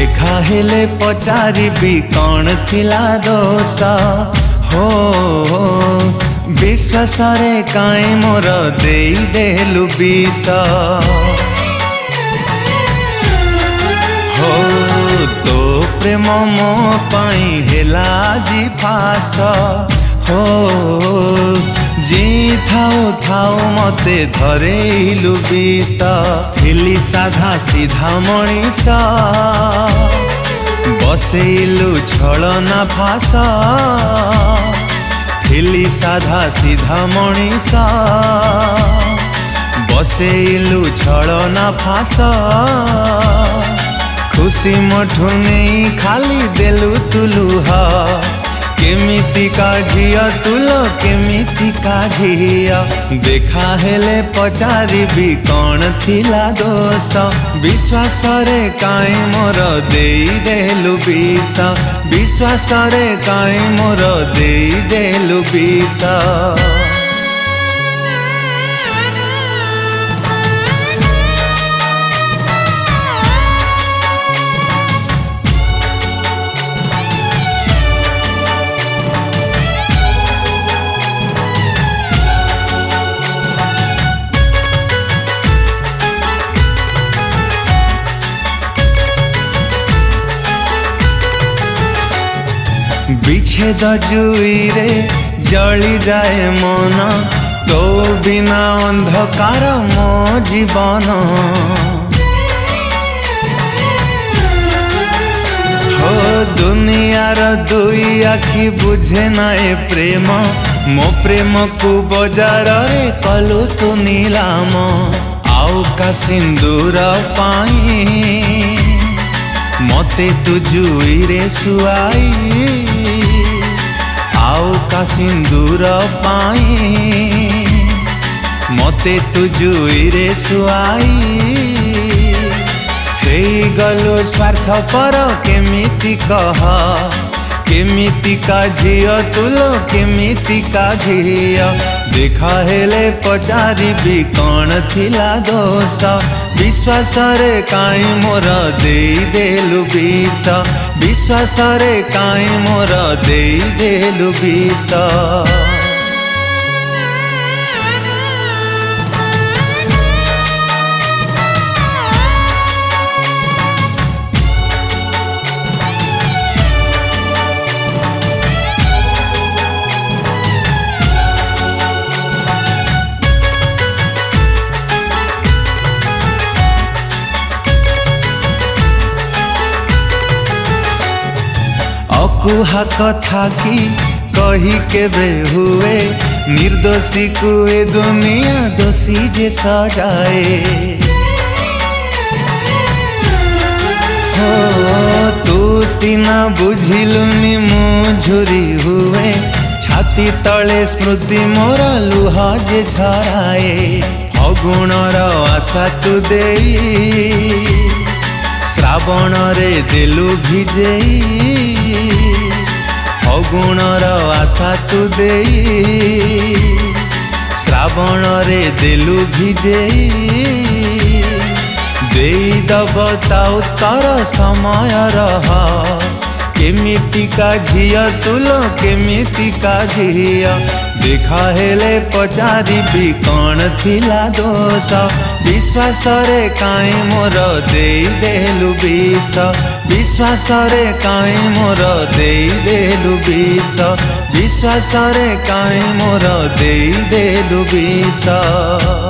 देखा हेले पचारिबी कौन थिला दोष हो विश्वास रे काई मोर देई देलु विष हो तो प्रेम मो पाई हेला जी फास हो जी थाऊ थाऊ मते धरेलु विष थिली साधा सीधा मनीष बसेलु छलना फास थिली साधा सीधा मनीष बसेलु छलना फास खुशी मठु नहीं खाली देलु तुलुह केमिति का झिया तुलो केमिति का झिया देखा हेले पचारिबी कौन थिला दोष विश्वास रे काई मोर देई देलु विष विश्वास रे काई मोर देई देलु विष विच्छेद जुई रे जली जाए मन तो बिना अंधकार मो जीवन हो दुनियार दुई आखि बुझे नाए प्रेम मो प्रेम को बजार रे कलु तू नीलाम आउ का सिंदूर पाई मते तू जुई रे सुआई आउ का सिंदूर पाई मते तू जुई रे सुआई हे गलो स्वार्थ पर केमिति कह केमिति का झियो तुलो केमिति का झियो देखा हेले पचारिबी कौन थिला दोष विश्वास रे काई मोर देई देलु विष विश्वास रे काई मोर देई देलु विष कुहा कथा की कही केबे हुए निर्दोषी को ए दुनिया दोषी जे सजाए हो तू सीना बुझिलुनी मुझुरी हुए छाती तले स्मृति मोर लुह जे झराए फगुणर आशा तू देई श्रावण रे देलु भिजेई फगुणर आशा तू देई श्रावण रे देलु भिजेई देई दब ता उत्तर समय रह केमिति का झिया तुलो केमिति का झिया देखा हेले पचारिबी कौन थिला दोष विश्वास रे काई मोर देई देलु विष विश्वास रे काई मोर देई देलु विष विश्वास रे काई मोर देई देलु विष।